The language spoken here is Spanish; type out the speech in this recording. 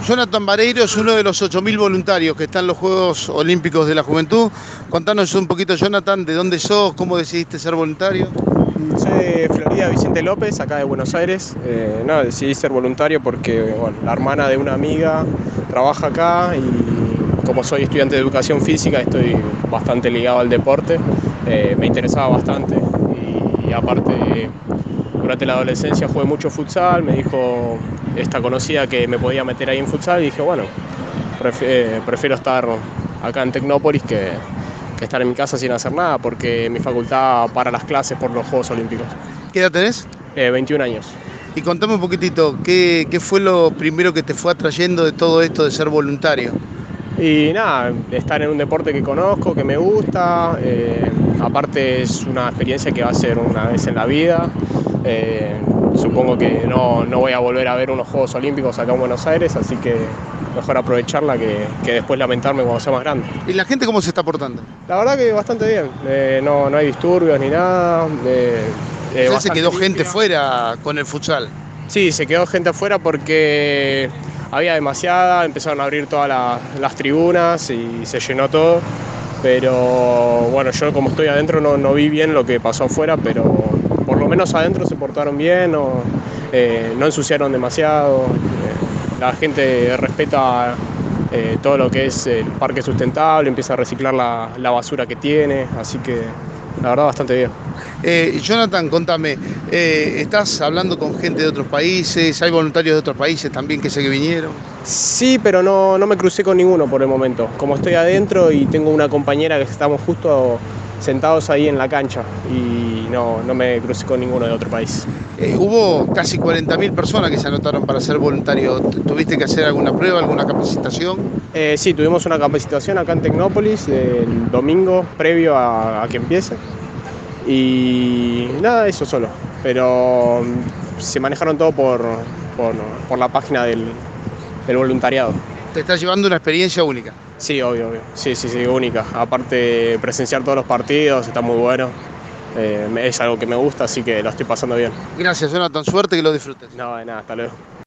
Jonathan Vareiro es uno de los 8.000 voluntarios que están en los Juegos Olímpicos de la Juventud. Contanos un poquito, Jonathan, de dónde sos, cómo decidiste ser voluntario. Soy de Florida, Vicente López, acá de Buenos Aires. Decidí ser voluntario porque la hermana de una amiga trabaja acá y como soy estudiante de educación física estoy bastante ligado al deporte. Me interesaba bastante y aparte durante la adolescencia jugué mucho futsal. Me dijo esta conocida que me podía meter ahí en futsal y dije, bueno, prefiero estar acá en Tecnópolis que estar en mi casa sin hacer nada, porque mi facultad para las clases por los Juegos Olímpicos. ¿Qué edad tenés? 21 años. Y contame un poquitito, ¿qué fue lo primero que te fue atrayendo de todo esto de ser voluntario? Y nada, estar en un deporte que conozco, que me gusta, aparte es una experiencia que va a ser una vez en la vida. Supongo que no voy a volver a ver unos Juegos Olímpicos acá en Buenos Aires, así que mejor aprovecharla que después lamentarme cuando sea más grande. ¿Y la gente cómo se está portando? La verdad que bastante bien, no hay disturbios ni nada. O sea, se quedó Bastante gente limpia. fuera con el futsal. Sí, se quedó gente afuera porque había demasiada, empezaron a abrir todas las tribunas y se llenó todo. Pero bueno, yo como estoy adentro no vi bien lo que pasó afuera, pero por lo menos adentro se portaron bien, no ensuciaron demasiado. La gente respeta todo lo que es el parque sustentable, empieza a reciclar la basura que tiene, así que la verdad bastante bien. Jonathan, contame, ¿estás hablando con gente de otros países? ¿Hay voluntarios de otros países también que sé que vinieron? Sí, pero no me crucé con ninguno por el momento. Como estoy adentro y tengo una compañera que estamos justo sentados ahí en la cancha y no me crucé con ninguno de otro país. Hubo casi 40.000 personas que se anotaron para ser voluntario. ¿Tuviste que hacer alguna prueba, alguna capacitación? Sí, tuvimos una capacitación acá en Tecnópolis el domingo previo a que empiece y nada, eso solo. Pero se manejaron todo por la página del voluntariado. Te estás llevando una experiencia única. Sí, obvio. Sí, única. Aparte, presenciar todos los partidos está muy bueno. Es algo que me gusta, así que lo estoy pasando bien. Gracias, Jonathan. Suerte, que lo disfrutes. No, de nada, hasta luego.